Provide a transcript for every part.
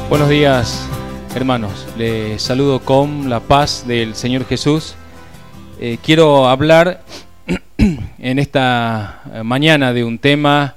Buenos días, hermanos. Les saludo con la paz del Señor Jesús. Quiero hablar en esta mañana de un tema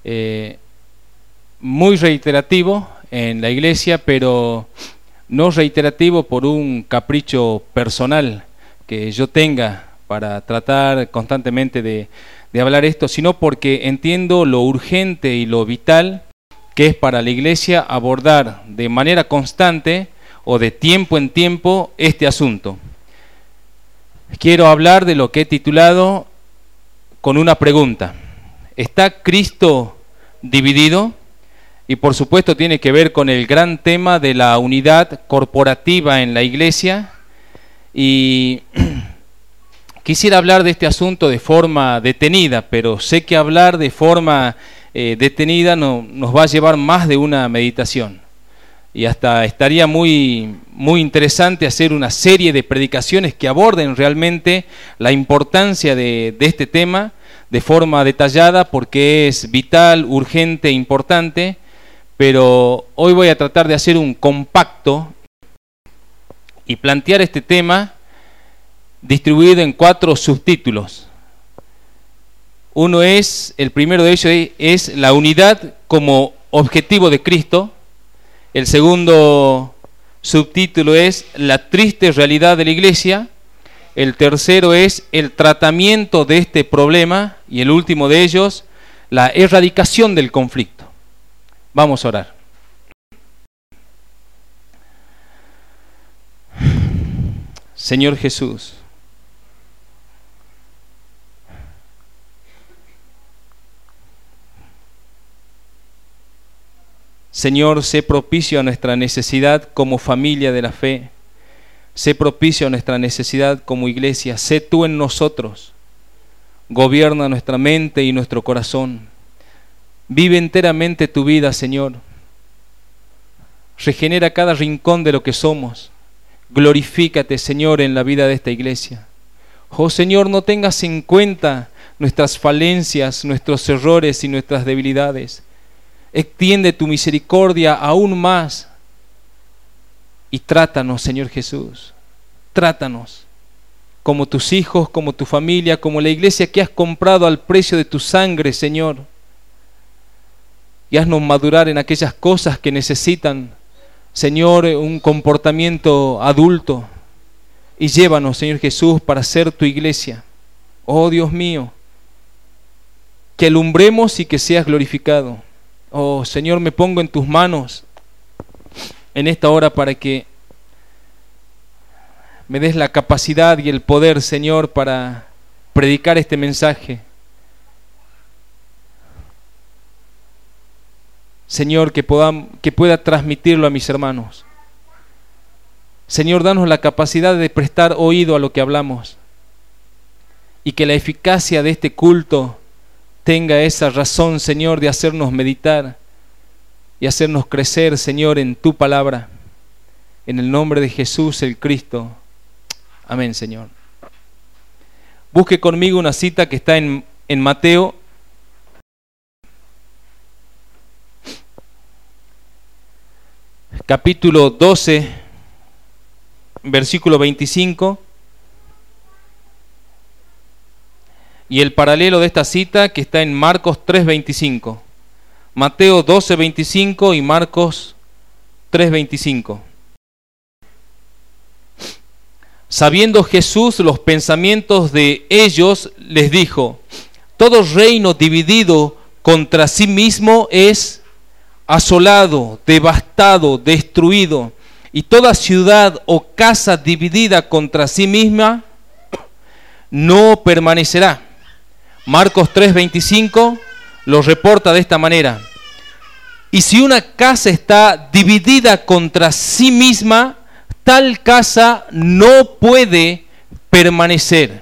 muy reiterativo en la iglesia, pero no reiterativo por un capricho personal que yo tenga para tratar constantemente de hablar esto, sino porque entiendo lo urgente y lo vital que es para la iglesia abordar de manera constante o de tiempo en tiempo este asunto. Quiero hablar de lo que he titulado con una pregunta: ¿está Cristo dividido? Y por supuesto tiene que ver con el gran tema de la unidad corporativa en la iglesia, y quisiera hablar de este asunto de forma detenida, pero sé que hablar de forma detenida nos va a llevar más de una meditación, y hasta estaría muy interesante hacer una serie de predicaciones que aborden realmente la importancia de este tema de forma detallada, porque es vital, urgente, importante. Pero hoy voy a tratar de hacer un compacto y plantear este tema distribuido en 4 subtítulos. El primero de ellos es la unidad como objetivo de Cristo. El segundo subtítulo es la triste realidad de la iglesia. El tercero es el tratamiento de este problema. Y el último de ellos, la erradicación del conflicto. Vamos a orar. Señor Jesús, Señor, sé propicio a nuestra necesidad como familia de la fe. Sé propicio a nuestra necesidad como iglesia. Sé tú en nosotros. Gobierna nuestra mente y nuestro corazón. Vive enteramente tu vida, Señor. Regenera cada rincón de lo que somos. Glorifícate, Señor, en la vida de esta iglesia. Oh, Señor, no tengas en cuenta nuestras falencias, nuestros errores y nuestras debilidades. Extiende tu misericordia aún más y trátanos, Señor Jesús. Trátanos como tus hijos, como tu familia, como la iglesia que has comprado al precio de tu sangre, Señor. Y haznos madurar en aquellas cosas que necesitan, Señor, un comportamiento adulto. Y llévanos, Señor Jesús, para ser tu iglesia. Oh Dios mío, que alumbremos y que seas glorificado. Oh Señor, me pongo en tus manos en esta hora para que me des la capacidad y el poder, Señor, para predicar este mensaje. Señor, que pueda transmitirlo a mis hermanos. Señor, danos la capacidad de prestar oído a lo que hablamos, y que la eficacia de este culto tenga esa razón, Señor, de hacernos meditar y hacernos crecer, Señor, en tu palabra. En el nombre de Jesús el Cristo. Amén, Señor. Busque conmigo una cita que está en Mateo. Capítulo 12, versículo 25. Y el paralelo de esta cita que está en Marcos 3:25. Mateo 12:25 y Marcos 3:25. Sabiendo Jesús los pensamientos de ellos, les dijo: todo reino dividido contra sí mismo es asolado, devastado, destruido, y toda ciudad o casa dividida contra sí misma no permanecerá. Marcos 3:25 lo reporta de esta manera: y si una casa está dividida contra sí misma, tal casa no puede permanecer.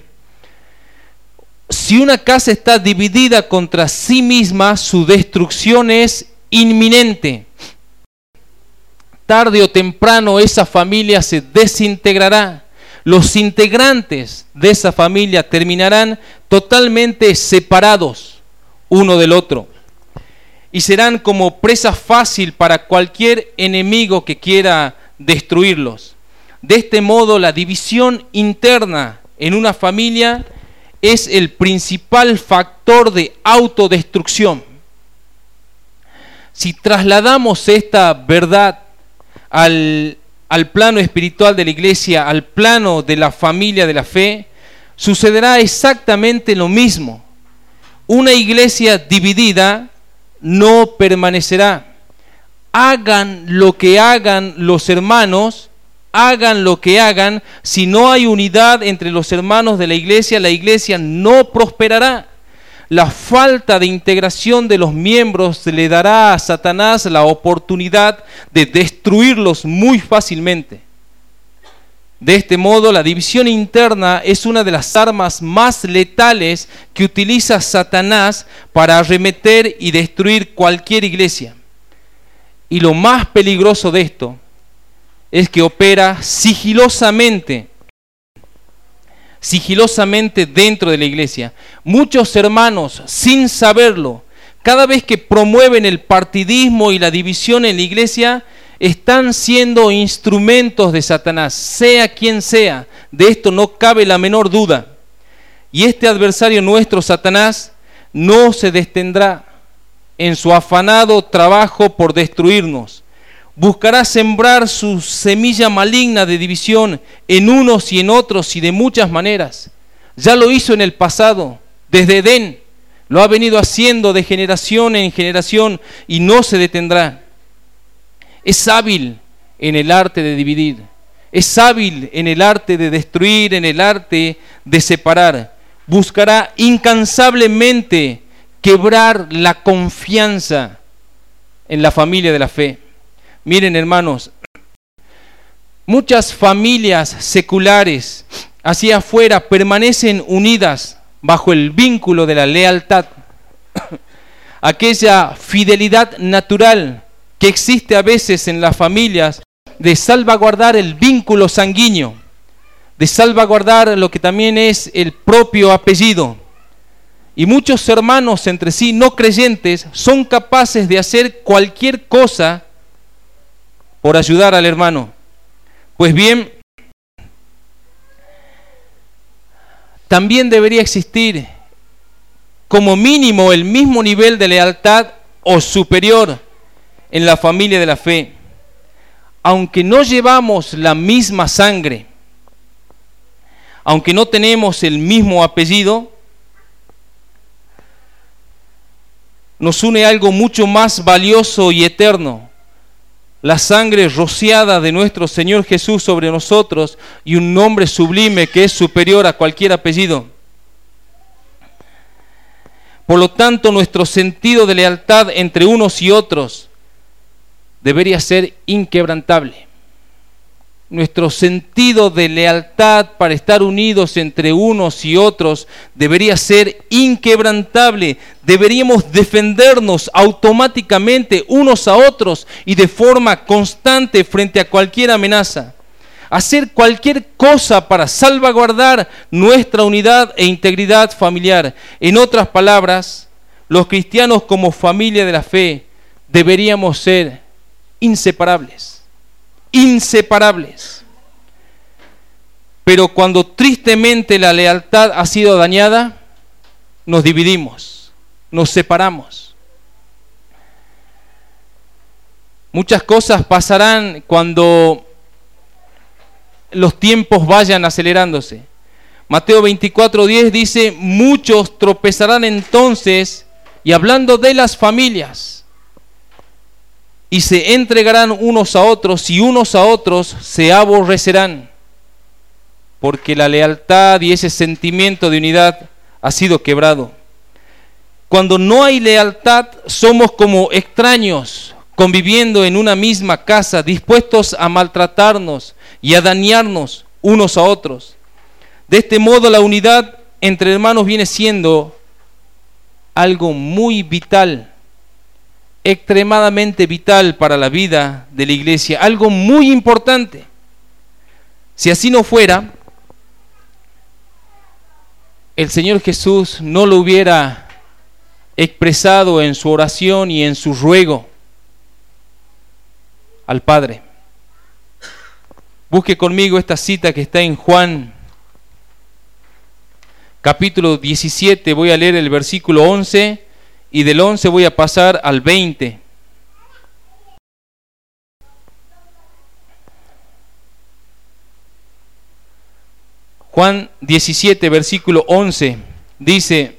Si una casa está dividida contra sí misma, su destrucción es inminente. Tarde o temprano esa familia se desintegrará. Los integrantes de esa familia terminarán totalmente separados uno del otro. y serán como presa fácil para cualquier enemigo que quiera destruirlos. De este modo, la división interna en una familia es el principal factor de autodestrucción. Si trasladamos esta verdad al plano espiritual de la iglesia, al plano de la familia de la fe, sucederá exactamente lo mismo. Una iglesia dividida no permanecerá. Hagan lo que hagan los hermanos, hagan lo que hagan, si no hay unidad entre los hermanos de la iglesia no prosperará. La falta de integración de los miembros le dará a Satanás la oportunidad de destruirlos muy fácilmente. De este modo, la división interna es una de las armas más letales que utiliza Satanás para arremeter y destruir cualquier iglesia. Y lo más peligroso de esto es que opera sigilosamente dentro de la iglesia. Muchos hermanos, sin saberlo, cada vez que promueven el partidismo y la división en la iglesia, están siendo instrumentos de Satanás, sea quien sea. De esto no cabe la menor duda. Y este adversario nuestro, Satanás, no se detendrá en su afanado trabajo por destruirnos. Buscará sembrar su semilla maligna de división en unos y en otros y de muchas maneras. Ya lo hizo en el pasado, desde Edén. Lo ha venido haciendo de generación en generación y no se detendrá. Es hábil en el arte de dividir. Es hábil en el arte de destruir, en el arte de separar. Buscará incansablemente quebrar la confianza en la familia de la fe. Miren, hermanos, muchas familias seculares hacia afuera permanecen unidas bajo el vínculo de la lealtad, aquella fidelidad natural que existe a veces en las familias de salvaguardar el vínculo sanguíneo, de salvaguardar lo que también es el propio apellido. Y muchos hermanos entre sí no creyentes son capaces de hacer cualquier cosa por ayudar al hermano. Pues bien, también debería existir como mínimo el mismo nivel de lealtad o superior en la familia de la fe. Aunque no llevamos la misma sangre, aunque no tenemos el mismo apellido, nos une algo mucho más valioso y eterno: la sangre rociada de nuestro Señor Jesús sobre nosotros y un nombre sublime que es superior a cualquier apellido. Por lo tanto, nuestro sentido de lealtad entre unos y otros debería ser inquebrantable. Nuestro sentido de lealtad para estar unidos entre unos y otros debería ser inquebrantable. Deberíamos defendernos automáticamente unos a otros y de forma constante frente a cualquier amenaza. Hacer cualquier cosa para salvaguardar nuestra unidad e integridad familiar. En otras palabras, los cristianos como familia de la fe deberíamos ser inseparables. Pero cuando tristemente la lealtad ha sido dañada, nos dividimos, nos separamos. Muchas cosas pasarán cuando los tiempos vayan acelerándose. Mateo 24:10 dice: muchos tropezarán entonces, y hablando de las familias, y se entregarán unos a otros, y unos a otros se aborrecerán, porque la lealtad y ese sentimiento de unidad ha sido quebrado. Cuando no hay lealtad, somos como extraños, conviviendo en una misma casa, dispuestos a maltratarnos y a dañarnos unos a otros. De este modo, la unidad entre hermanos viene siendo algo muy vital, extremadamente vital para la vida de la iglesia, algo muy importante. Si así no fuera, el Señor Jesús no lo hubiera expresado en su oración y en su ruego al Padre. Busque conmigo esta cita que está en Juan, capítulo 17, voy a leer el versículo 11 y del 11 voy a pasar al 20. Juan 17, versículo 11, dice: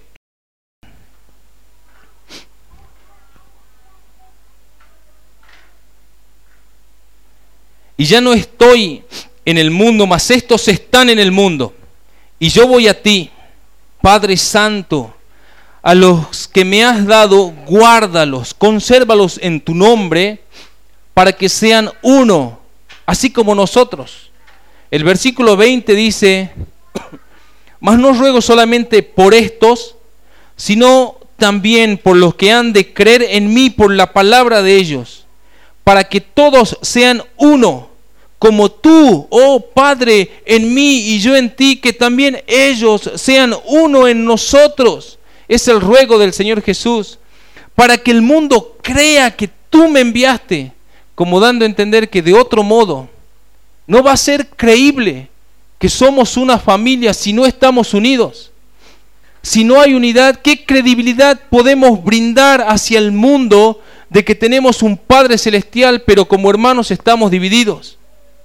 y ya no estoy en el mundo, mas estos están en el mundo, y yo voy a ti, Padre Santo. A los que me has dado, guárdalos, consérvalos en tu nombre, para que sean uno, así como nosotros. El versículo 20 dice: mas no ruego solamente por estos, sino también por los que han de creer en mí por la palabra de ellos, para que todos sean uno, como tú, oh Padre, en mí y yo en ti, que también ellos sean uno en nosotros. Es el ruego del Señor Jesús, para que el mundo crea que tú me enviaste, como dando a entender que de otro modo no va a ser creíble que somos una familia si no estamos unidos. Si no hay unidad, ¿qué credibilidad podemos brindar hacia el mundo de que tenemos un Padre Celestial, pero como hermanos estamos divididos?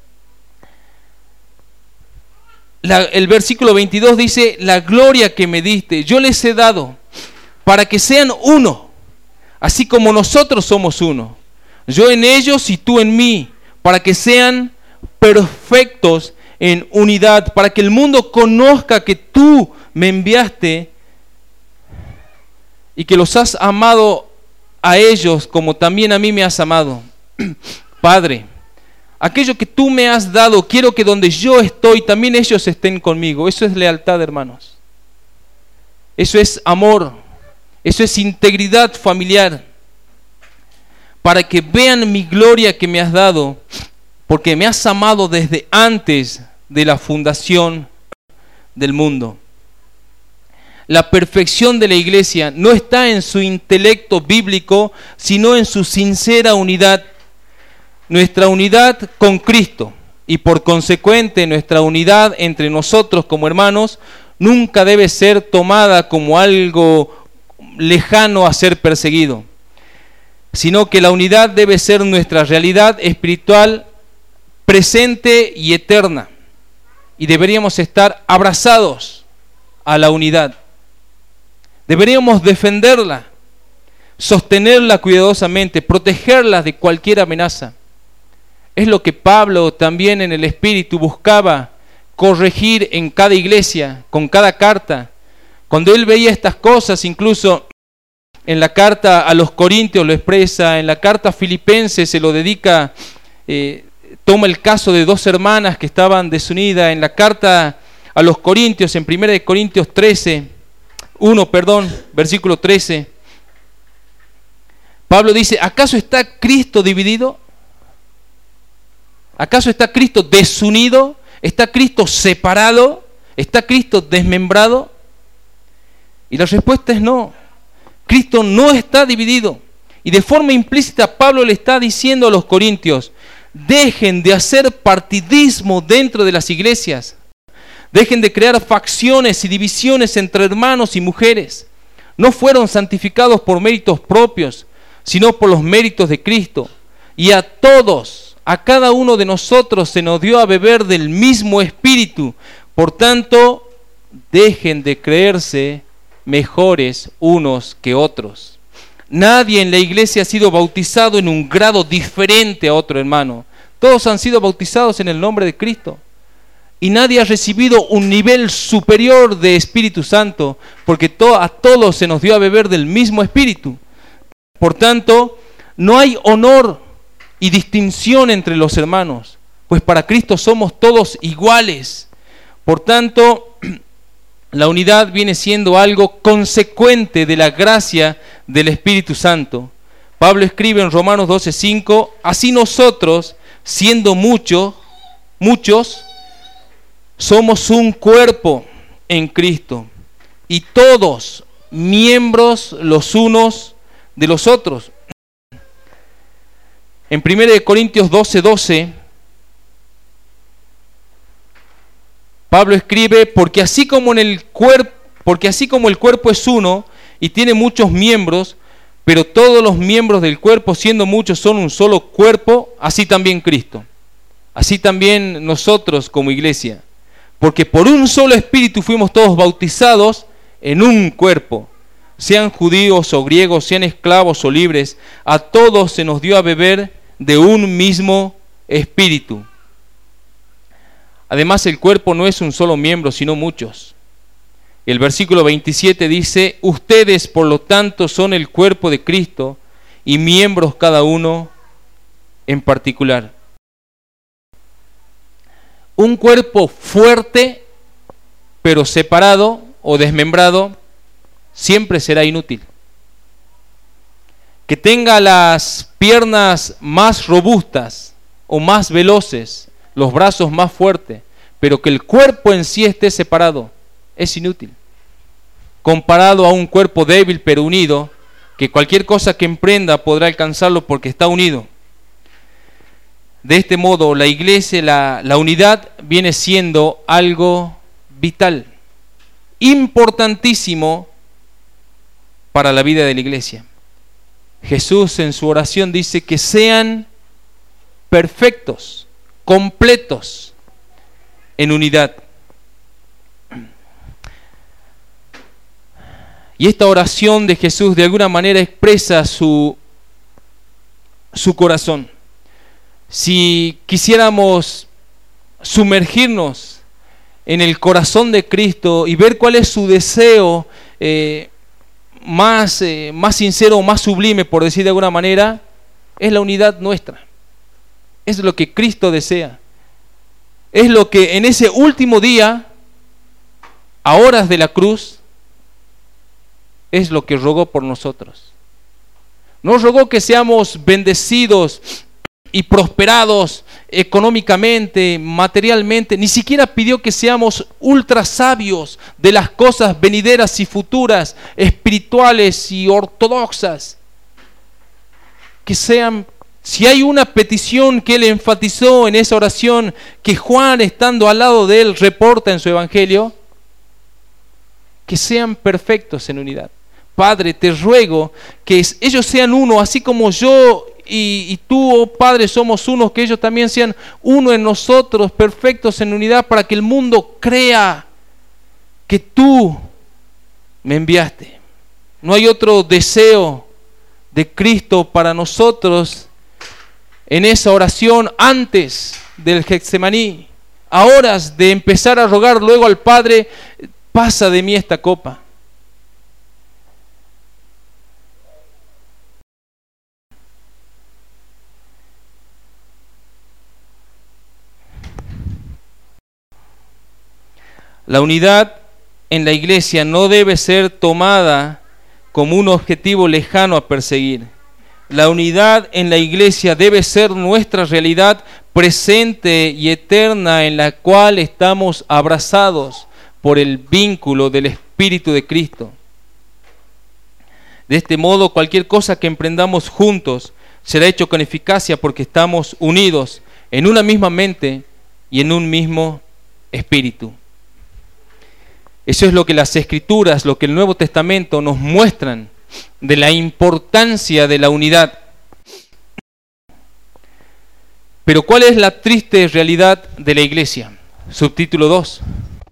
El versículo 22 dice: la gloria que me diste, yo les he dado, para que sean uno, así como nosotros somos uno. Yo en ellos y tú en mí, para que sean perfectos en unidad, para que el mundo conozca que tú me enviaste y que los has amado a ellos como también a mí me has amado. Padre, aquello que tú me has dado, quiero que donde yo estoy, también ellos estén conmigo. Eso es lealtad, hermanos. Eso es amor. Eso es integridad familiar. Para que vean mi gloria que me has dado, porque me has amado desde antes de la fundación del mundo. La perfección de la iglesia no está en su intelecto bíblico, sino en su sincera unidad. Nuestra unidad con Cristo y por consecuente nuestra unidad entre nosotros como hermanos nunca debe ser tomada como algo lejano a ser perseguido, sino que la unidad debe ser nuestra realidad espiritual presente y eterna, y deberíamos estar abrazados a la unidad. Deberíamos defenderla, sostenerla cuidadosamente, protegerla de cualquier amenaza. Es lo que Pablo también en el Espíritu buscaba corregir en cada iglesia, con cada carta. Cuando él veía estas cosas, incluso en la carta a los Corintios lo expresa, en la carta a Filipenses se lo dedica, toma el caso de dos hermanas que estaban desunidas. En la carta a los Corintios, en 1 Corintios 1, versículo 13, Pablo dice: ¿acaso está Cristo dividido? ¿Acaso está Cristo desunido? ¿Está Cristo separado? ¿Está Cristo desmembrado? Y la respuesta es no. Cristo no está dividido. Y de forma implícita Pablo le está diciendo a los corintios: dejen de hacer partidismo dentro de las iglesias. Dejen de crear facciones y divisiones entre hermanos y mujeres. No fueron santificados por méritos propios, sino por los méritos de Cristo. Y a todos, a cada uno de nosotros se nos dio a beber del mismo Espíritu. Por tanto, dejen de creerse mejores unos que otros. Nadie en la iglesia ha sido bautizado en un grado diferente a otro hermano. Todos han sido bautizados en el nombre de Cristo. Y nadie ha recibido un nivel superior de Espíritu Santo, porque a todos se nos dio a beber del mismo Espíritu. Por tanto, no hay honor y distinción entre los hermanos, pues para Cristo somos todos iguales. Por tanto, la unidad viene siendo algo consecuente de la gracia del Espíritu Santo. Pablo escribe en Romanos 12:5: así nosotros, siendo muchos, somos un cuerpo en Cristo, y todos miembros los unos de los otros. En 1 Corintios 12:12, Pablo escribe, porque así como el cuerpo es uno y tiene muchos miembros, pero todos los miembros del cuerpo, siendo muchos, son un solo cuerpo, así también Cristo. Así también nosotros como iglesia. Porque por un solo espíritu fuimos todos bautizados en un cuerpo. Sean judíos o griegos, sean esclavos o libres, a todos se nos dio a beber de un mismo espíritu. Además, el cuerpo no es un solo miembro, sino muchos. El versículo 27 dice, ustedes por lo tanto son el cuerpo de Cristo y miembros cada uno en particular. Un cuerpo fuerte, pero separado o desmembrado, siempre será inútil. Que tenga las piernas más robustas o más veloces, los brazos más fuertes, pero que el cuerpo en sí esté separado, es inútil. Comparado a un cuerpo débil pero unido, que cualquier cosa que emprenda podrá alcanzarlo porque está unido. De este modo, la iglesia, la unidad viene siendo algo vital, importantísimo para la vida de la iglesia. Jesús en su oración dice que sean perfectos, completos en unidad. Y esta oración de Jesús de alguna manera expresa su corazón. Si quisiéramos sumergirnos en el corazón de Cristo y ver cuál es su deseo más sincero, más sublime, por decir de alguna manera, es la unidad nuestra. Es lo que Cristo desea. Es lo que en ese último día, a horas de la cruz, es lo que rogó por nosotros. No rogó que seamos bendecidos y prosperados económicamente, materialmente, ni siquiera pidió que seamos ultra sabios de las cosas venideras y futuras, espirituales y ortodoxas. Que sean, si hay una petición que él enfatizó en esa oración, que Juan, estando al lado de él, reporta en su evangelio, que sean perfectos en unidad. Padre, te ruego que ellos sean uno, así como yo y tú, oh Padre, somos uno, que ellos también sean uno en nosotros, perfectos en unidad, para que el mundo crea que tú me enviaste. No hay otro deseo de Cristo para nosotros en esa oración antes del Getsemaní, a horas de empezar a rogar luego al Padre, pasa de mí esta copa. La unidad en la iglesia no debe ser tomada como un objetivo lejano a perseguir. La unidad en la iglesia debe ser nuestra realidad presente y eterna, en la cual estamos abrazados por el vínculo del Espíritu de Cristo. De este modo, cualquier cosa que emprendamos juntos será hecho con eficacia, porque estamos unidos en una misma mente y en un mismo espíritu. Eso es lo que las Escrituras, lo que el Nuevo Testamento nos muestran de la importancia de la unidad. Pero ¿cuál es la triste realidad de la iglesia? Subtítulo 2.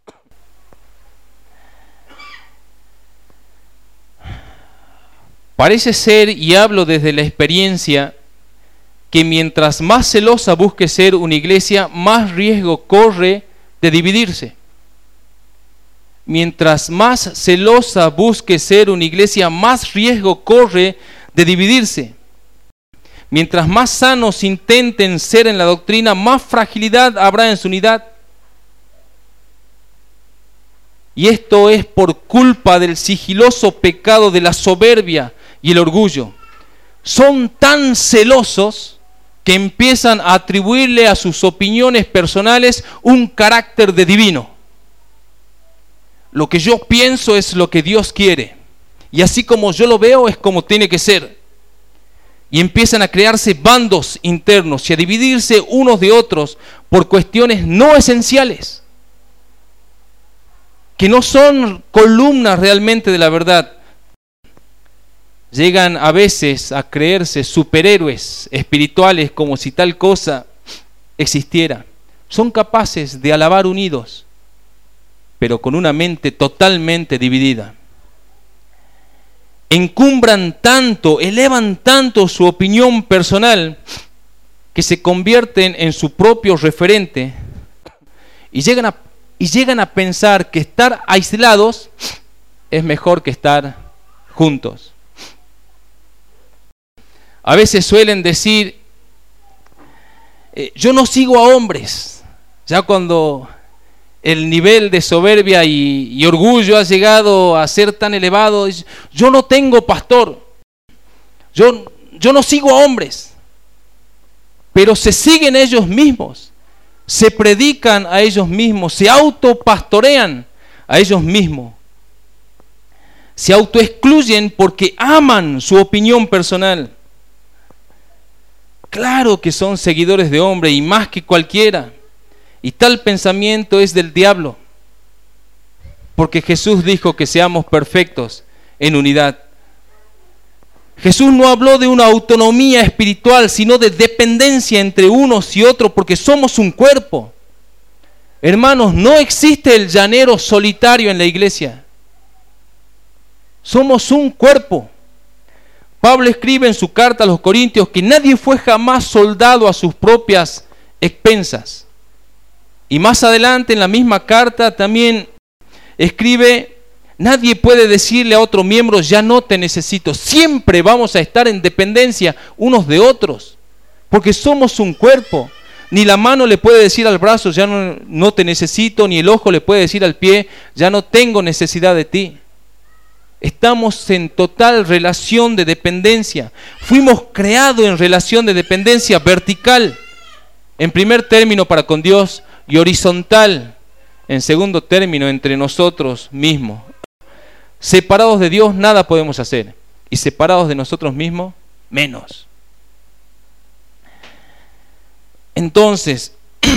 Parece ser, y hablo desde la experiencia, que mientras más celosa busque ser una iglesia, más riesgo corre de dividirse. Mientras más celosa busque ser una iglesia, más riesgo corre de dividirse. Mientras más sanos intenten ser en la doctrina, más fragilidad habrá en su unidad. Y esto es por culpa del sigiloso pecado de la soberbia y el orgullo. Son tan celosos que empiezan a atribuirle a sus opiniones personales un carácter de divino. Lo que yo pienso es lo que Dios quiere. y así como yo lo veo es como tiene que ser. Y empiezan a crearse bandos internos y a dividirse unos de otros por cuestiones no esenciales, que no son columnas realmente de la verdad. Llegan a veces a creerse superhéroes espirituales como si tal cosa existiera. Son capaces de alabar unidos, pero con una mente totalmente dividida. Encumbran tanto, elevan tanto su opinión personal, que se convierten en su propio referente y llegan a pensar que estar aislados es mejor que estar juntos. A veces suelen decir, yo no sigo a hombres, ya cuando el nivel de soberbia y orgullo ha llegado a ser tan elevado. Yo no tengo pastor, yo no sigo a hombres, pero se siguen ellos mismos, se predican a ellos mismos, se autopastorean a ellos mismos, se autoexcluyen porque aman su opinión personal. Claro que son seguidores de hombre y más que cualquiera. Y tal pensamiento es del diablo, porque Jesús dijo que seamos perfectos en unidad. Jesús no habló de una autonomía espiritual, sino de dependencia entre unos y otros, porque somos un cuerpo. Hermanos, no existe el llanero solitario en la iglesia. Somos un cuerpo. Pablo escribe en su carta a los Corintios que nadie fue jamás soldado a sus propias expensas. Y más adelante en la misma carta también escribe, nadie puede decirle a otro miembro, ya no te necesito. Siempre vamos a estar en dependencia unos de otros, porque somos un cuerpo. Ni la mano le puede decir al brazo, ya no te necesito, ni el ojo le puede decir al pie, ya no tengo necesidad de ti. Estamos en total relación de dependencia. Fuimos creados en relación de dependencia vertical, en primer término para con Dios, y horizontal, en segundo término, entre nosotros mismos. Separados de Dios nada podemos hacer, y separados de nosotros mismos, menos. Entonces,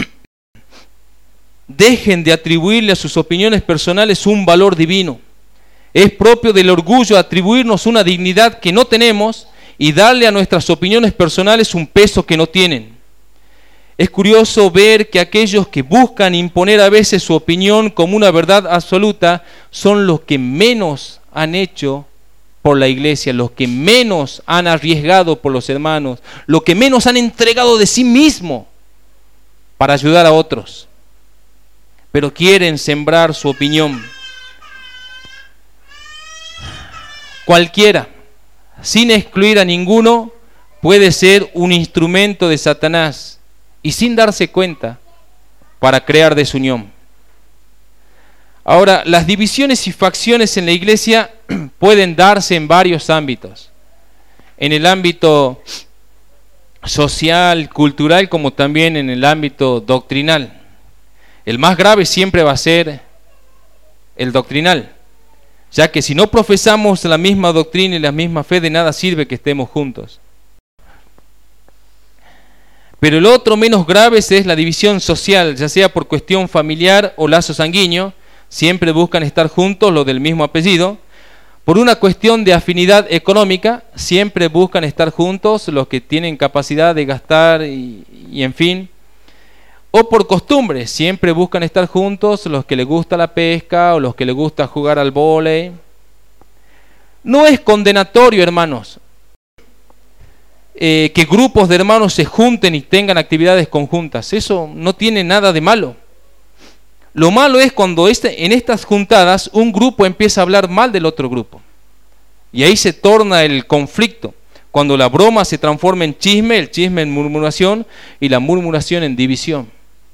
dejen de atribuirle a sus opiniones personales un valor divino. Es propio del orgullo atribuirnos una dignidad que no tenemos y darle a nuestras opiniones personales un peso que no tienen. Es curioso ver que aquellos que buscan imponer a veces su opinión como una verdad absoluta son los que menos han hecho por la iglesia, los que menos han arriesgado por los hermanos, los que menos han entregado de sí mismo para ayudar a otros, pero quieren sembrar su opinión. Cualquiera, sin excluir a ninguno, puede ser un instrumento de Satanás y sin darse cuenta, para crear desunión. Ahora, las divisiones y facciones en la iglesia pueden darse en varios ámbitos. En el ámbito social, cultural, como también en el ámbito doctrinal. El más grave siempre va a ser el doctrinal, ya que si no profesamos la misma doctrina y la misma fe, de nada sirve que estemos juntos. Pero el otro menos grave es la división social, ya sea por cuestión familiar o lazo sanguíneo. Siempre buscan estar juntos los del mismo apellido. Por una cuestión de afinidad económica, siempre buscan estar juntos los que tienen capacidad de gastar y en fin. O por costumbre, siempre buscan estar juntos los que les gusta la pesca o los que les gusta jugar al vóley. No es condenatorio, hermanos, que grupos de hermanos se junten y tengan actividades conjuntas. Eso no tiene nada de malo. Lo malo es cuando en estas juntadas un grupo empieza a hablar mal del otro grupo. Y ahí se torna el conflicto. Cuando la broma se transforma en chisme, el chisme en murmuración y la murmuración en división.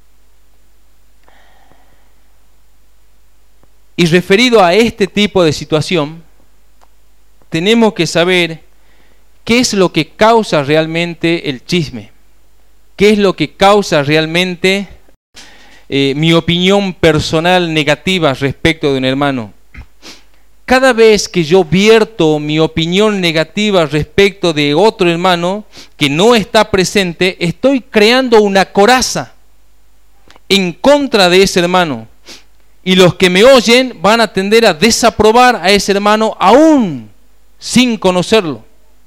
Y referido a este tipo de situación, tenemos que saber qué es lo que causa realmente el chisme, qué es lo que causa realmente mi opinión personal negativa respecto de un hermano. cada vez que yo vierto mi opinión negativa respecto de otro hermano que no está presente, estoy creando una coraza en contra de ese hermano. Y los que me oyen van a tender a desaprobar a ese hermano aún sin conocerlo.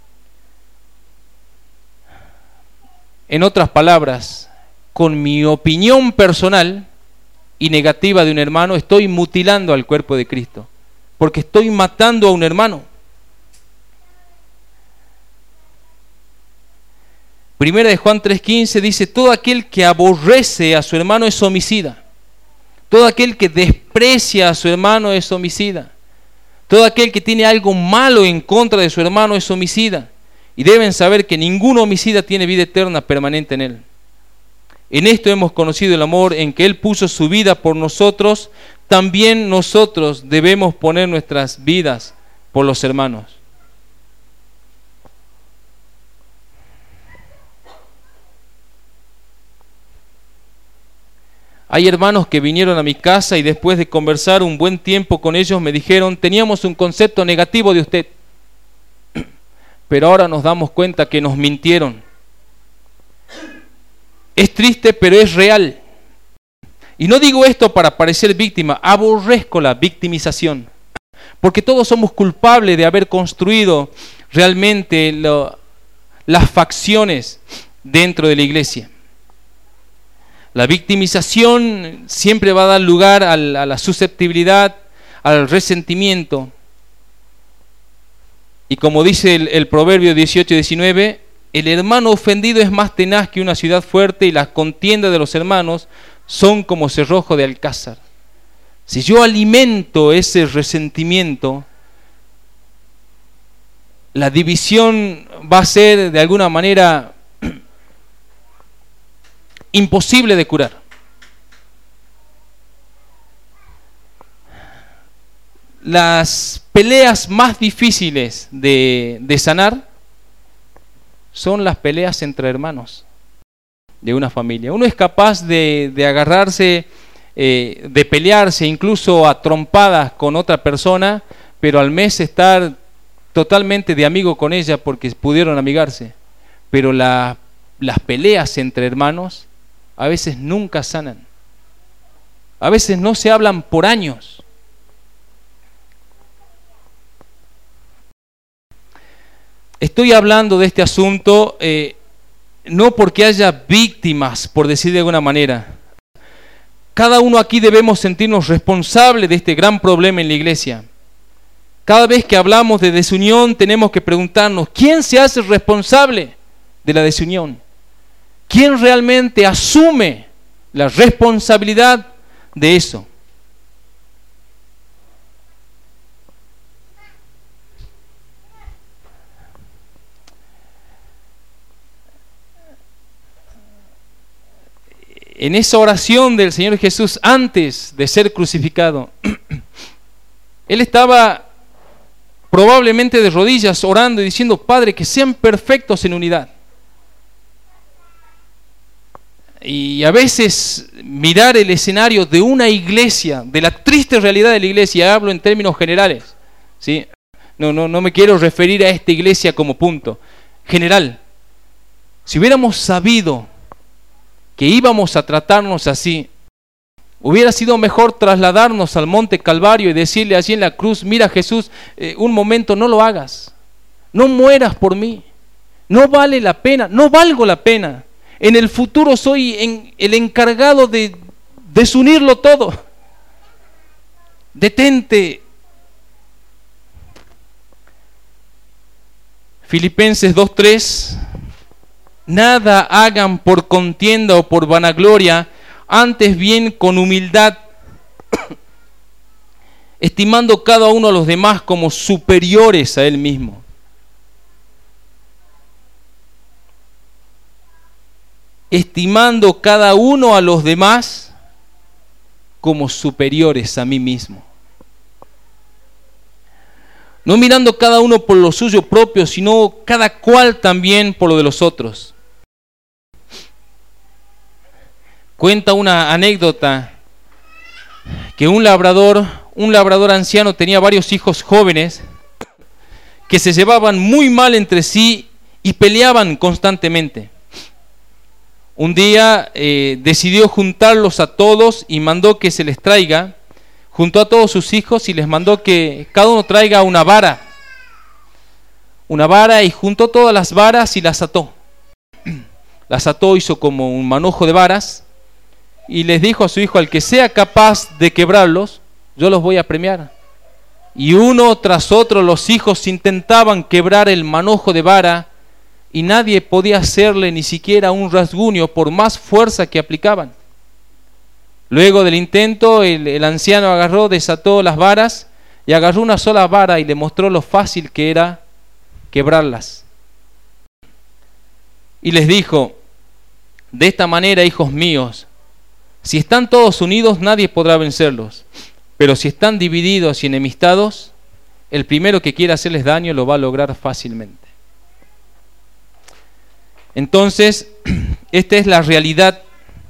En otras palabras, con mi opinión personal y negativa de un hermano, estoy mutilando al cuerpo de Cristo, porque estoy matando a un hermano. Primera de Juan 3:15 dice: todo aquel que aborrece a su hermano es homicida. Todo aquel que desprecia a su hermano es homicida. Todo aquel que tiene algo malo en contra de su hermano es homicida. Y deben saber que ningún homicida tiene vida eterna permanente en él. En esto hemos conocido el amor, en que Él puso su vida por nosotros. También nosotros debemos poner nuestras vidas por los hermanos. Hay hermanos que vinieron a mi casa y después de conversar un buen tiempo con ellos me dijeron: teníamos un concepto negativo de usted, pero ahora nos damos cuenta que nos mintieron. Es triste, pero es real. Y no digo esto para parecer víctima, aborrezco la victimización, porque todos somos culpables de haber construido realmente las facciones dentro de la iglesia. La victimización siempre va a dar lugar a la susceptibilidad, al resentimiento. Y como dice el Proverbio 18:19, el hermano ofendido es más tenaz que una ciudad fuerte, y las contiendas de los hermanos son como cerrojo de alcázar. Si yo alimento ese resentimiento, la división va a ser de alguna manera imposible de curar. Las peleas más difíciles de sanar son las peleas entre hermanos de una familia. Uno es capaz de agarrarse, de pelearse incluso a trompadas con otra persona, pero al mes estar totalmente de amigo con ella porque pudieron amigarse. Pero las peleas entre hermanos a veces nunca sanan. A veces no se hablan por años. Estoy hablando de este asunto no porque haya víctimas, por decir de alguna manera. Cada uno aquí debemos sentirnos responsables de este gran problema en la iglesia. Cada vez que hablamos de desunión tenemos que preguntarnos: ¿quién se hace responsable de la desunión? ¿Quién realmente asume la responsabilidad de eso? En esa oración del Señor Jesús antes de ser crucificado, Él estaba probablemente de rodillas orando y diciendo: Padre, que sean perfectos en unidad. Y a veces mirar el escenario de una iglesia, de la triste realidad de la iglesia, hablo en términos generales, ¿sí? No me quiero referir a esta iglesia como punto general. Si hubiéramos sabido que íbamos a tratarnos así, hubiera sido mejor trasladarnos al monte Calvario y decirle allí en la cruz: mira, Jesús, un momento, no lo hagas, no mueras por mí, no vale la pena, no valgo la pena, en el futuro soy el encargado de desunirlo todo, detente. Filipenses 2:3: nada hagan por contienda o por vanagloria, antes bien con humildad, estimando cada uno a los demás como superiores a él mismo. Estimando cada uno a los demás como superiores a mí mismo. No mirando cada uno por lo suyo propio, sino cada cual también por lo de los otros. Cuenta una anécdota que un labrador un labrador anciano tenía varios hijos jóvenes que se llevaban muy mal entre sí y peleaban constantemente. Un día decidió juntarlos a todos y mandó que se les traiga, juntó a todos sus hijos y les mandó que cada uno traiga una vara, y juntó todas las varas y las ató. Las ató, hizo como un manojo de varas y les dijo a su hijo: al que sea capaz de quebrarlos, yo los voy a premiar. Y uno tras otro los hijos intentaban quebrar el manojo de vara y nadie podía hacerle ni siquiera un rasguño por más fuerza que aplicaban. Luego del intento, el anciano agarró, desató las varas y agarró una sola vara y le mostró lo fácil que era quebrarlas. Y les dijo: de esta manera, hijos míos, si están todos unidos, nadie podrá vencerlos. Pero si están divididos y enemistados, el primero que quiera hacerles daño lo va a lograr fácilmente. Entonces, esta es la realidad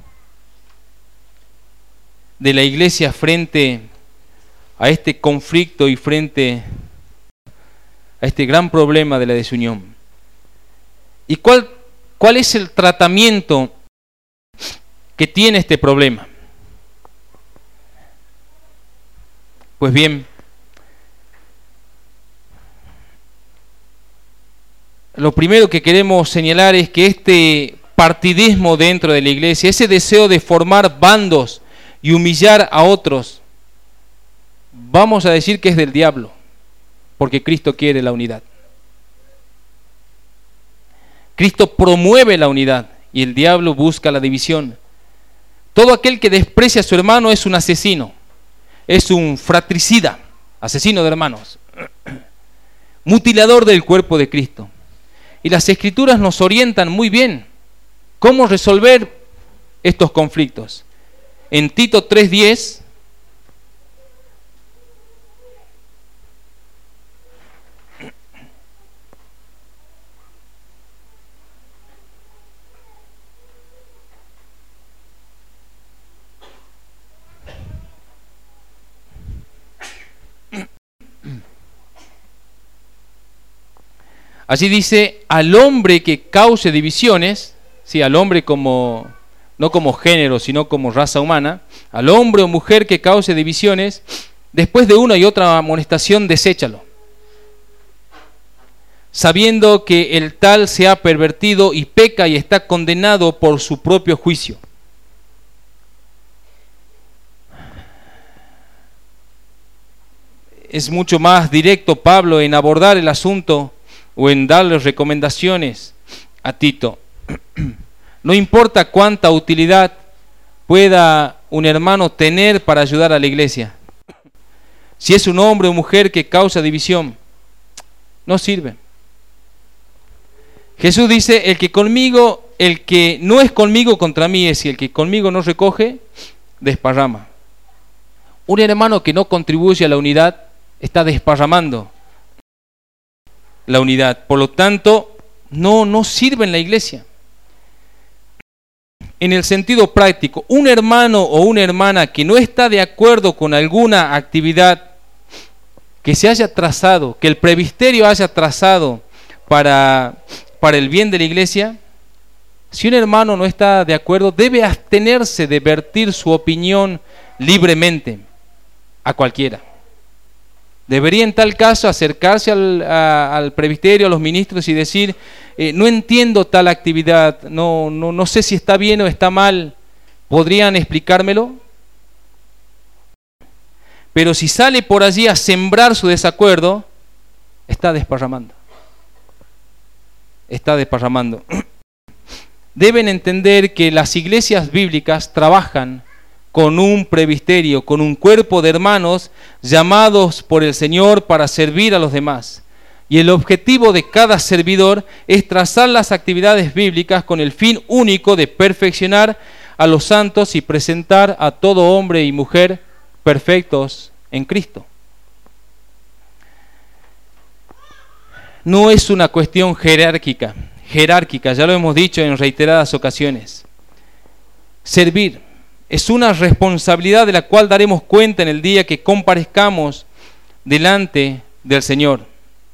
de la iglesia frente a este conflicto y frente a este gran problema de la desunión. ¿Y cuál es el tratamiento que tiene este problema? Pues bien, lo primero que queremos señalar es que este partidismo dentro de la iglesia, ese deseo de formar bandos y humillar a otros, vamos a decir que es del diablo, porque Cristo quiere la unidad. Cristo promueve la unidad y el diablo busca la división. Todo aquel que desprecia a su hermano es un asesino, es un fratricida, asesino de hermanos, mutilador del cuerpo de Cristo. Y las Escrituras nos orientan muy bien cómo resolver estos conflictos. En Tito 3:10, allí dice: al hombre que cause divisiones, sí, al hombre como, no como género, sino como raza humana, al hombre o mujer que cause divisiones, después de una y otra amonestación, deséchalo, sabiendo que el tal se ha pervertido y peca y está condenado por su propio juicio. Es mucho más directo Pablo en abordar el asunto o en darle recomendaciones a Tito. No importa cuánta utilidad pueda un hermano tener para ayudar a la iglesia, si es un hombre o mujer que causa división, no sirve. Jesús dice: el que no es conmigo contra mí es, y el que conmigo no recoge, desparrama. Un hermano que no contribuye a la unidad está desparramando la unidad, por lo tanto no sirve en la iglesia. En el sentido práctico, un hermano o una hermana que no está de acuerdo con alguna actividad que se haya trazado, que el presbiterio haya trazado para el bien de la iglesia, si un hermano no está de acuerdo, debe abstenerse de vertir su opinión libremente a cualquiera. Debería en tal caso acercarse al presbiterio, a los ministros y decir: no entiendo tal actividad, no sé si está bien o está mal, ¿podrían explicármelo? Pero si sale por allí a sembrar su desacuerdo, está desparramando. Está desparramando. Deben entender que las iglesias bíblicas trabajan con un presbiterio, con un cuerpo de hermanos llamados por el Señor para servir a los demás. Y el objetivo de cada servidor es trazar las actividades bíblicas con el fin único de perfeccionar a los santos y presentar a todo hombre y mujer perfectos en Cristo. No es una cuestión jerárquica, ya lo hemos dicho en reiteradas ocasiones. Servir Es una responsabilidad de la cual daremos cuenta en el día que comparezcamos delante del Señor.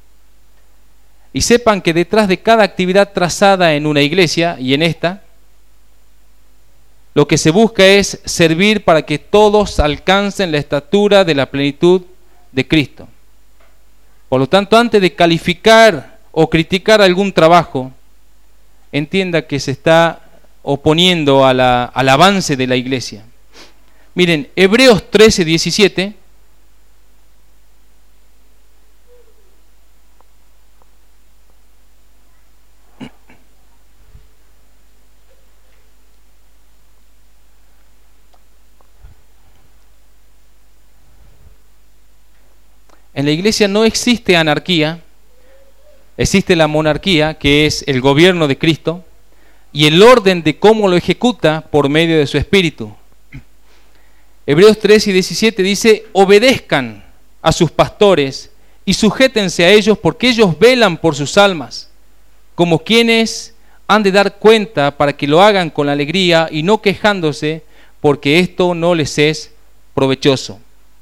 Y sepan que detrás de cada actividad trazada en una iglesia y en esta, lo que se busca es servir para que todos alcancen la estatura de la plenitud de Cristo. Por lo tanto, antes de calificar o criticar algún trabajo, entienda que se está oponiendo al avance de la iglesia. Miren, Hebreos 13:17. En la iglesia no existe anarquía, existe la monarquía, que es el gobierno de Cristo, y el orden de cómo lo ejecuta por medio de su Espíritu. Hebreos 13:17 dice: obedezcan a sus pastores y sujétense a ellos, porque ellos velan por sus almas, como quienes han de dar cuenta, para que lo hagan con alegría y no quejándose, porque esto no les es provechoso.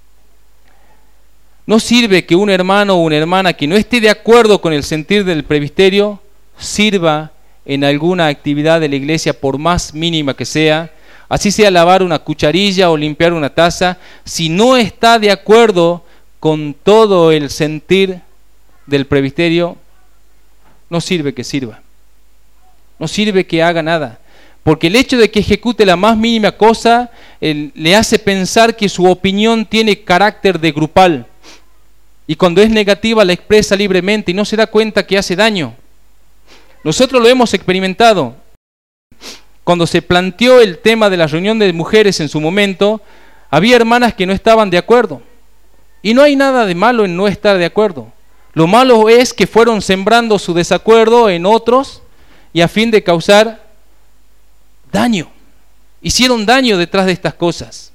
No sirve que un hermano o una hermana que no esté de acuerdo con el sentir del presbiterio sirva en alguna actividad de la iglesia, por más mínima que sea, así sea lavar una cucharilla o limpiar una taza. Si no está de acuerdo con todo el sentir del presbiterio, no sirve que sirva, no sirve que haga nada, porque el hecho de que ejecute la más mínima cosa le hace pensar que su opinión tiene carácter de grupal, y cuando es negativa la expresa libremente y no se da cuenta que hace daño. Nosotros lo hemos experimentado. Cuando se planteó el tema de la reunión de mujeres en su momento, había hermanas que no estaban de acuerdo. Y no hay nada de malo en no estar de acuerdo. Lo malo es que fueron sembrando su desacuerdo en otros y a fin de causar daño. Hicieron daño detrás de estas cosas.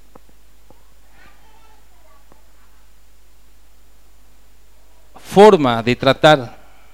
Forma de tratar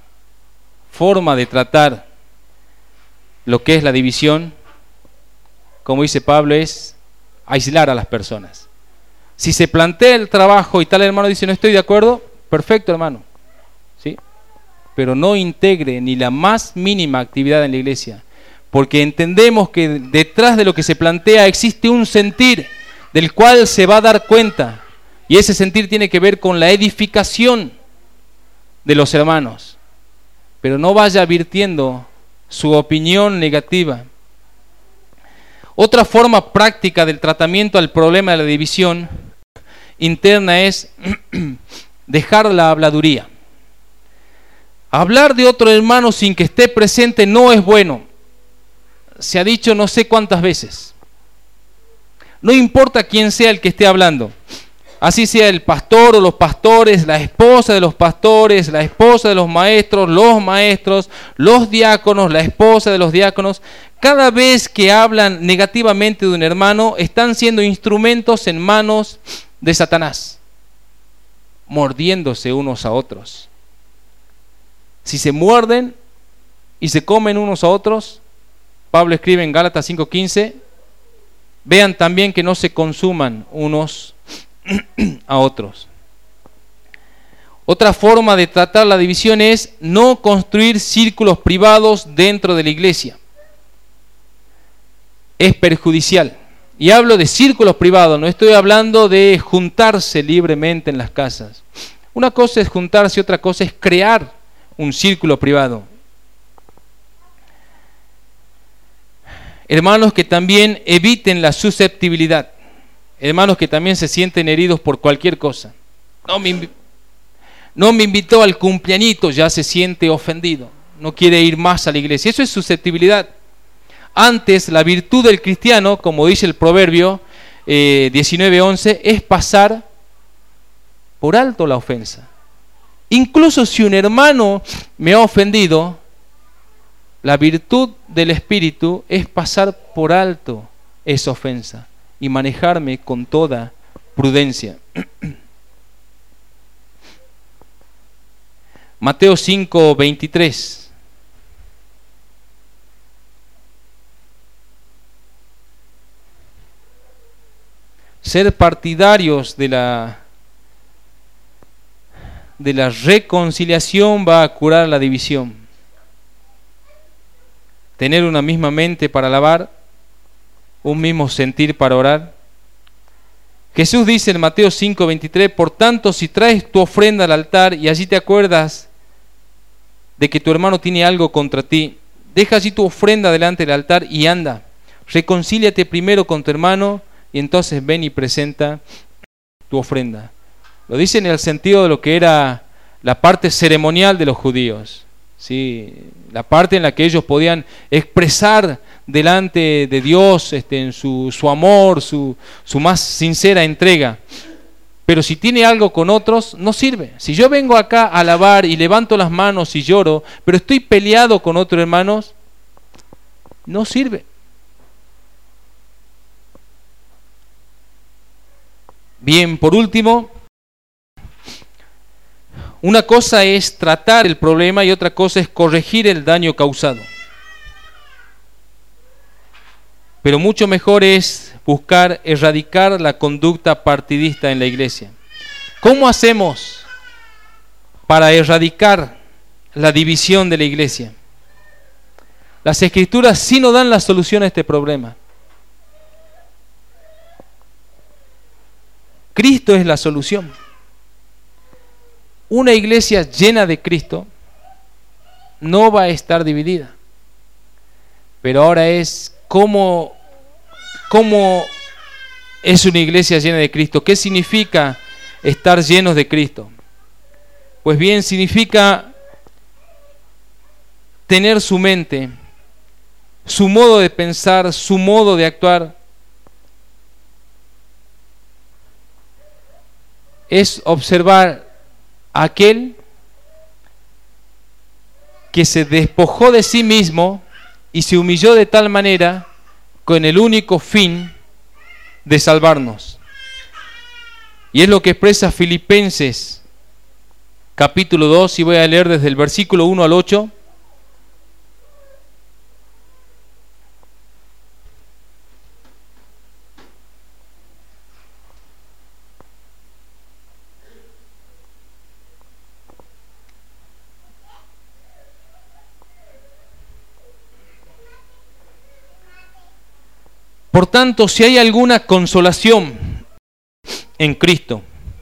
lo que es la división, como dice Pablo, es aislar a las personas. Si se plantea el trabajo y tal hermano dice no estoy de acuerdo, perfecto hermano, ¿sí? Pero no integre ni la más mínima actividad en la iglesia, porque entendemos que detrás de lo que se plantea existe un sentir del cual se va a dar cuenta, y ese sentir tiene que ver con la edificación de los hermanos, pero no vaya virtiendo su opinión negativa. Otra forma práctica del tratamiento al problema de la división interna es dejar la habladuría. Hablar de otro hermano sin que esté presente no es bueno. Se ha dicho no sé cuántas veces. No importa quién sea el que esté hablando. Así sea el pastor o los pastores, la esposa de los pastores, la esposa de los maestros, los diáconos, la esposa de los diáconos. Cada vez que hablan negativamente de un hermano, están siendo instrumentos en manos de Satanás, mordiéndose unos a otros. Si se muerden y se comen unos a otros, Pablo escribe en Gálatas 5:15, vean también que no se consuman unos a otros. Otra forma de tratar la división es no construir círculos privados dentro de la iglesia. Es perjudicial. Y hablo de círculos privados, no estoy hablando de juntarse libremente en las casas. Una cosa es juntarse, otra cosa es crear un círculo privado. Hermanos que también eviten la susceptibilidad. Hermanos que también se sienten heridos por cualquier cosa. No me invitó al cumpleañito, ya se siente ofendido. No quiere ir más a la iglesia. Eso es susceptibilidad. Antes, la virtud del cristiano, como dice el Proverbio 19:11, es pasar por alto la ofensa. Incluso si un hermano me ha ofendido, la virtud del Espíritu es pasar por alto esa ofensa y manejarme con toda prudencia. Mateo 5:23. ser partidarios de la reconciliación va a curar la división. Tener una misma mente para alabar, un mismo sentir para orar. Jesús dice en Mateo 5:23, por tanto, si traes tu ofrenda al altar y allí te acuerdas de que tu hermano tiene algo contra ti, deja allí tu ofrenda delante del altar y anda. Reconcíliate primero con tu hermano y entonces ven y presenta tu ofrenda. Lo dice en el sentido de lo que era la parte ceremonial de los judíos, ¿sí? La parte en la que ellos podían expresar delante de Dios en su amor, su más sincera entrega. Pero si tiene algo con otros, no sirve. Si yo vengo acá a alabar y levanto las manos y lloro, pero estoy peleado con otros hermanos, no sirve. Bien, por último, una cosa es tratar el problema y otra cosa es corregir el daño causado. Pero mucho mejor es buscar erradicar la conducta partidista en la iglesia. ¿Cómo hacemos para erradicar la división de la iglesia? Las Escrituras sí nos dan la solución a este problema. Cristo es la solución. Una iglesia llena de Cristo no va a estar dividida. Pero ahora es ¿cómo es una iglesia llena de Cristo? ¿Qué significa estar llenos de Cristo? Pues bien, significa tener su mente, su modo de pensar, su modo de actuar. Es observar a aquel que se despojó de sí mismo y se humilló de tal manera con el único fin de salvarnos. Y es lo que expresa Filipenses capítulo 2, y voy a leer desde el versículo 1 al 8. Por tanto, si hay alguna consolación en Cristo.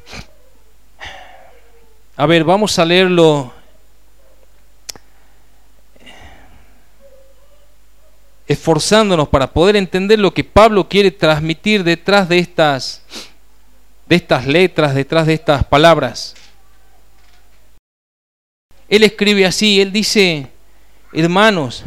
A ver, vamos a leerlo esforzándonos para poder entender lo que Pablo quiere transmitir detrás de estas letras, detrás de estas palabras. Él escribe así, él dice, hermanos,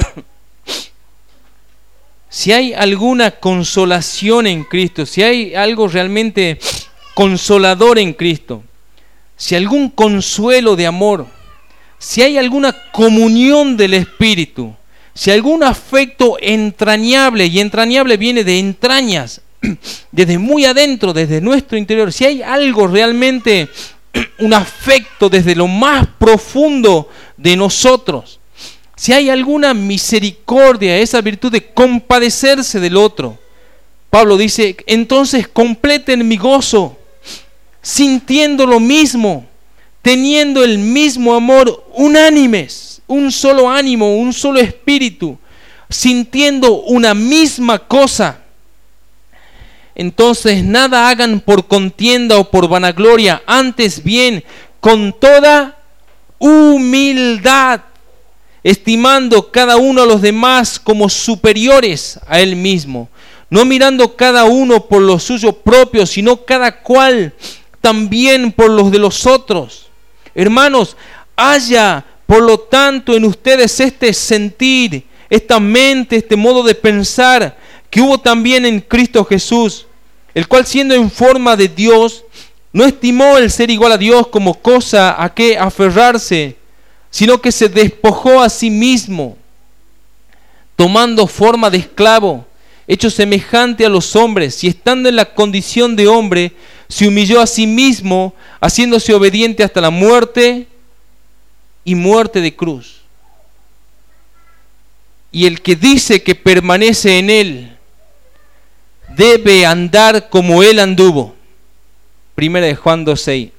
si hay alguna consolación en Cristo, si hay algo realmente consolador en Cristo, si algún consuelo de amor, si hay alguna comunión del Espíritu, si algún afecto entrañable, y entrañable viene de entrañas, desde muy adentro, desde nuestro interior, si hay algo realmente, un afecto desde lo más profundo de nosotros, si hay alguna misericordia, esa virtud de compadecerse del otro, Pablo dice, entonces completen mi gozo, sintiendo lo mismo, teniendo el mismo amor, unánimes, un solo ánimo, un solo espíritu, sintiendo una misma cosa. Entonces nada hagan por contienda o por vanagloria, antes bien con toda humildad, estimando cada uno a los demás como superiores a él mismo, no mirando cada uno por lo suyo propio, sino cada cual también por los de los otros. Hermanos, haya por lo tanto en ustedes este sentir, esta mente, este modo de pensar que hubo también en Cristo Jesús, el cual siendo en forma de Dios, no estimó el ser igual a Dios como cosa a que aferrarse, sino que se despojó a sí mismo, tomando forma de esclavo, hecho semejante a los hombres, y estando en la condición de hombre, se humilló a sí mismo, haciéndose obediente hasta la muerte y muerte de cruz. Y el que dice que permanece en él, debe andar como Él anduvo. Primera de Juan 2:6.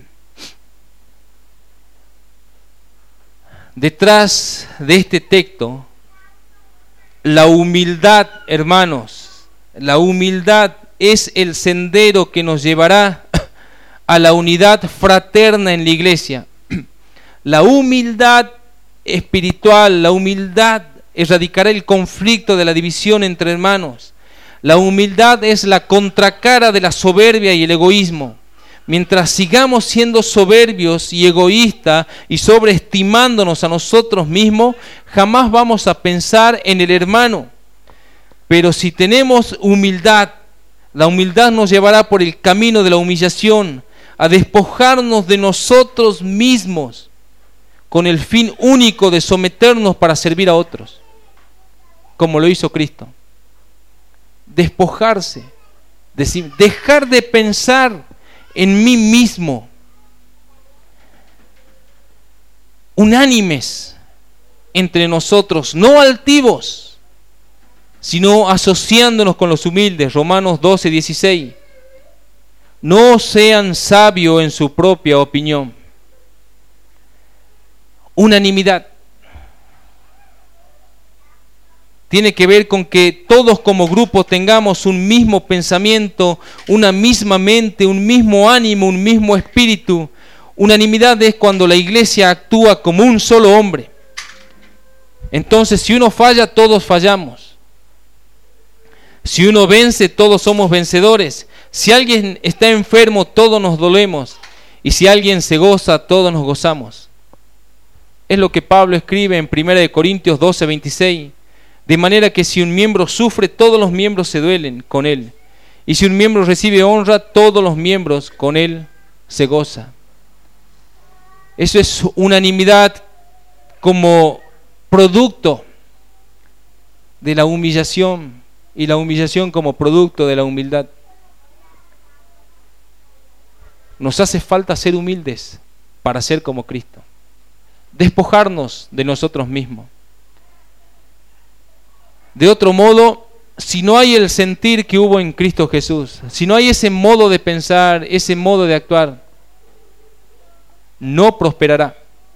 Detrás de este texto, la humildad, hermanos, la humildad es el sendero que nos llevará a la unidad fraterna en la iglesia. La humildad espiritual, la humildad erradicará el conflicto de la división entre hermanos. La humildad es la contracara de la soberbia y el egoísmo. Mientras sigamos siendo soberbios y egoístas y sobreestimándonos a nosotros mismos, jamás vamos a pensar en el hermano. Pero si tenemos humildad, la humildad nos llevará por el camino de la humillación, a despojarnos de nosotros mismos, con el fin único de someternos para servir a otros, como lo hizo Cristo. Despojarse, dejar de pensar en mí mismo, unánimes entre nosotros, no altivos, sino asociándonos con los humildes. Romanos 12:16. No sean sabios en su propia opinión. Unanimidad tiene que ver con que todos como grupo tengamos un mismo pensamiento, una misma mente, un mismo ánimo, un mismo espíritu. Unanimidad es cuando la iglesia actúa como un solo hombre. Entonces, si uno falla, todos fallamos. Si uno vence, todos somos vencedores. Si alguien está enfermo, todos nos dolemos. Y si alguien se goza, todos nos gozamos. Es lo que Pablo escribe en 1 Corintios 12:26. De manera que si un miembro sufre, todos los miembros se duelen con él. Y si un miembro recibe honra, todos los miembros con él se gozan. Eso es unanimidad como producto de la humillación, y la humillación como producto de la humildad. Nos hace falta ser humildes para ser como Cristo. Despojarnos de nosotros mismos. De otro modo, si no hay el sentir que hubo en Cristo Jesús, si no hay ese modo de pensar, ese modo de actuar, no prosperará.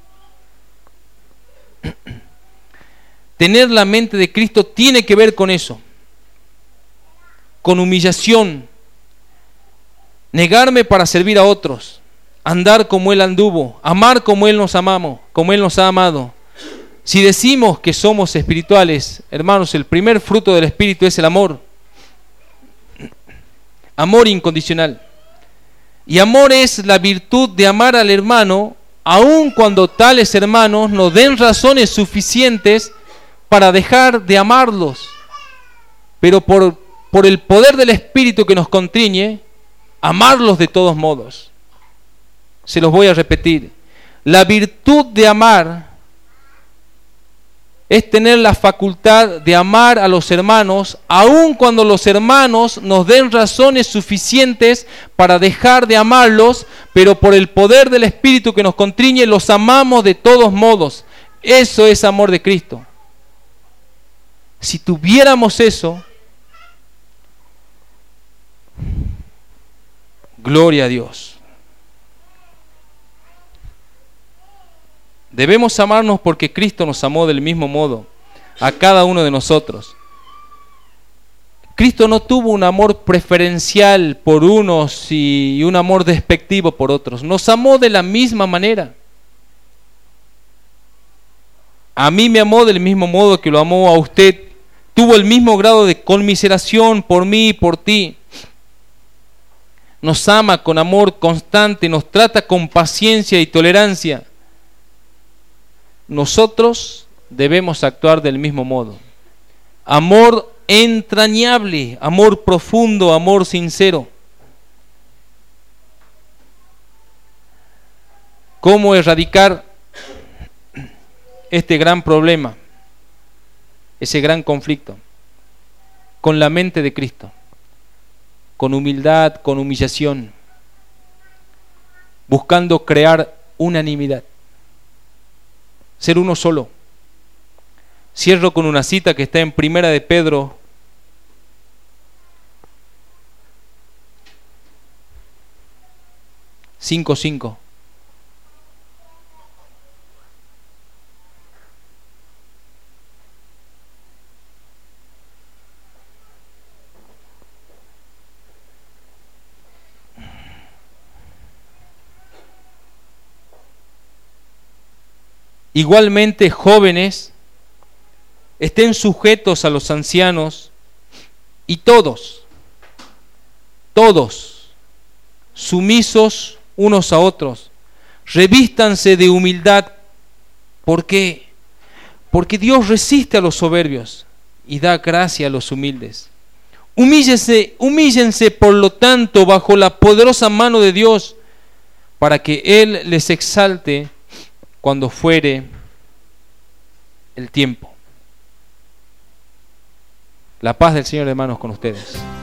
Tener la mente de Cristo tiene que ver con eso, con humillación, negarme para servir a otros, andar como Él anduvo, amar como Él nos amamos, como Él nos ha amado. Si decimos que somos espirituales, hermanos, el primer fruto del Espíritu es el amor. Amor incondicional. Y amor es la virtud de amar al hermano, aun cuando tales hermanos nos den razones suficientes para dejar de amarlos. Pero por el poder del Espíritu que nos constriñe, amarlos de todos modos. Se los voy a repetir. La virtud de amar es tener la facultad de amar a los hermanos, aun cuando los hermanos nos den razones suficientes para dejar de amarlos, pero por el poder del Espíritu que nos constriñe, los amamos de todos modos. Eso es amor de Cristo. Si tuviéramos eso, gloria a Dios. Debemos amarnos porque Cristo nos amó del mismo modo a cada uno de nosotros. Cristo no tuvo un amor preferencial por unos y un amor despectivo por otros. Nos amó de la misma manera. A mí me amó del mismo modo que lo amó a usted. Tuvo el mismo grado de conmiseración por mí y por ti. Nos ama con amor constante, nos trata con paciencia y tolerancia. Nosotros debemos actuar del mismo modo. Amor entrañable, amor profundo, amor sincero. ¿Cómo erradicar este gran problema, ese gran conflicto? Con la mente de Cristo, con humildad, con humillación, buscando crear unanimidad. Ser uno solo. Cierro con una cita que está en Primera de Pedro 5:5. Igualmente, jóvenes, estén sujetos a los ancianos, y todos, sumisos unos a otros, revístanse de humildad. ¿Por qué? Porque Dios resiste a los soberbios y da gracia a los humildes. Humíllense por lo tanto bajo la poderosa mano de Dios, para que Él les exalte cuando fuere el tiempo. La paz del Señor, hermanos, con ustedes.